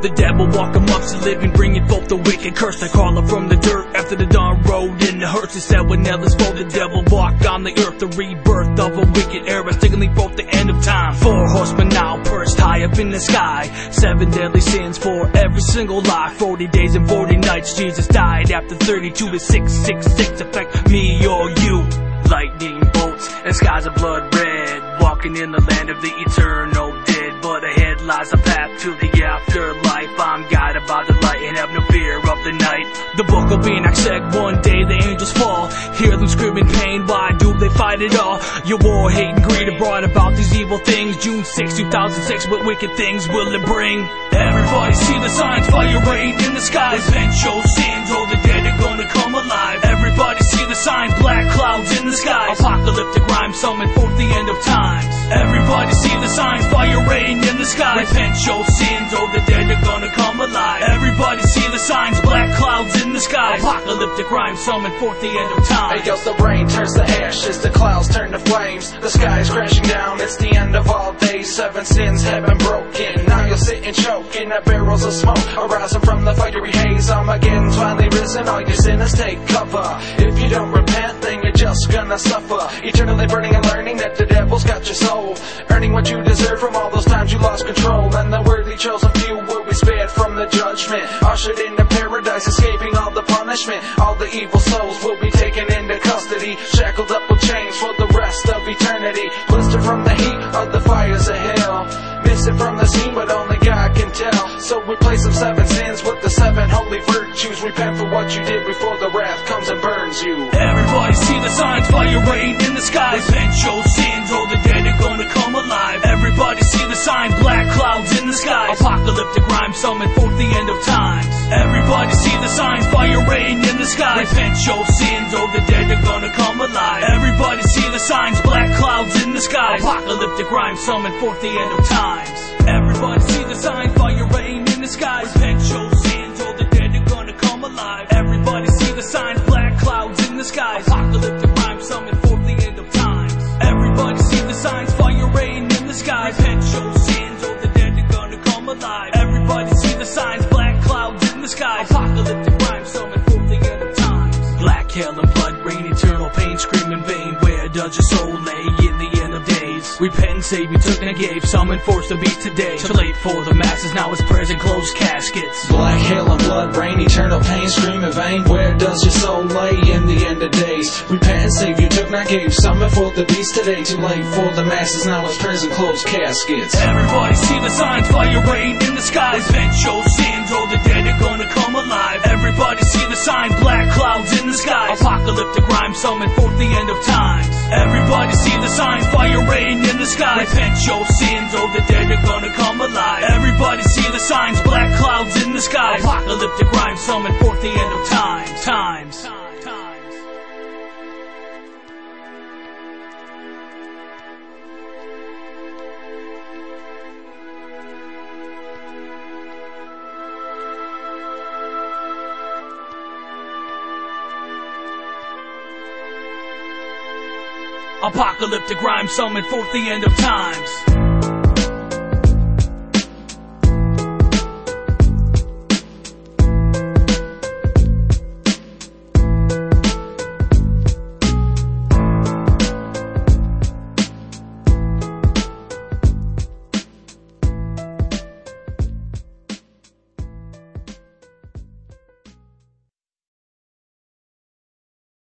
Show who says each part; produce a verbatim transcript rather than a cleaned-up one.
Speaker 1: The devil walk amongst the living, bringing forth the wicked. Curse the caller from the dirt after the dawn rode in the hearse. It said when Ellis for the devil walked on the earth, the rebirth of a wicked era, signaling forth the end of time. Four horsemen now perched high up in the sky, seven deadly sins for every single lie. Forty days and forty nights Jesus died. After thirty-two to six six six affect me or you. Lightning bolts and skies of blood red, walking in the land of the eternal dead. But ahead lies a path to the afterlife. I'm guided by the light and have no fear of the night. The book of Enoch said one day the angels fall. Hear them screaming pain, why do they fight it all? Your war, hate and greed have brought about these evil things. June sixth, two thousand six, what wicked things will it bring? Everybody see the signs, fire rain in the skies. Repent your sins, all the dead are gonna come alive. Everybody see the signs, black clouds in the skies. Apocalyptic rhyme summon forth the end of times. Everybody see the signs, fire rain in the skies. Repent your sins, all the dead are gonna come alive. Everybody see the signs, black clouds in the skies. Apocalyptic rhyme summon forth the end of time.
Speaker 2: Hey yo, the rain turns to ashes, the clouds turn to flames, the sky is crashing down, it's the end of all days. Seven sins have been broken, now you're sitting choking at barrels of smoke arising from the fiery haze. Armageddon's finally risen, all your sinners take cover. If you don't repent, then you're just gonna suffer, eternally burning and learning that the devil's got your soul, earning what you deserve from all those times you lost control. And the worthy chosen few will be spared from the judgment, ushered into paradise, escaping all the punishment. All the evil souls will be taken into custody, shackled up with chains for the rest of eternity. Blistered from the heat of the fires of hell, missing from the scene but only God can tell. So replace them seven sins with the seven holy virtues. Repent for what you did before the wrath comes and burns you.
Speaker 1: Everybody see the signs, fire rain in the skies. Repent your sins, all the dead are gonna come alive. Everybody see the signs, black clouds in the skies. Apocalyptic rhyme summon forth the end of times. Everybody see the signs, fire rain in the skies. Repent your sins, all the dead are gonna come alive. Everybody see the signs, black clouds in the skies. Apocalyptic rhyme summon forth the end of times. Everybody see the signs, fire rain in the skies. Repent your sins, all the dead are gonna come alive. Everybody see the signs, black clouds in the skies. Apocalyptic rhyme summon forth the end of times. Everybody see the signs, fire rain in the skies. Repent your sins, all the dead are gonna come alive. Everybody see the signs, black clouds in the skies. Apocalyptic rhyme summon forth the end of times. Black hell and blood rain, eternal pain, scream in vain. Where does your soul lay in the end of days? Repent, save, you took and gave, summon force to beat today. Too late for the masses, now it's prayers and closed caskets.
Speaker 2: Black hell and blood rain, eternal pain, scream in vain. Where does your soul lay in the end of days? Repent, save, you took not gave, summon for the beast today. Too late for the masses, now it's prayers and closed caskets.
Speaker 1: Everybody see the signs, fire rain in the skies. Repent your sins, all the dead are gonna come alive. Everybody see the signs, black clouds in the skies. Apocalyptic rhyme summon forth the end of times. Everybody see the signs, fire rain in the skies. Repent your sins, all the dead are gonna come alive. Everybody see the signs, black clouds in the skies. Apocalyptic rhyme summon forth the end of times. Times. Apocalyptic rhyme summon forth the end of times.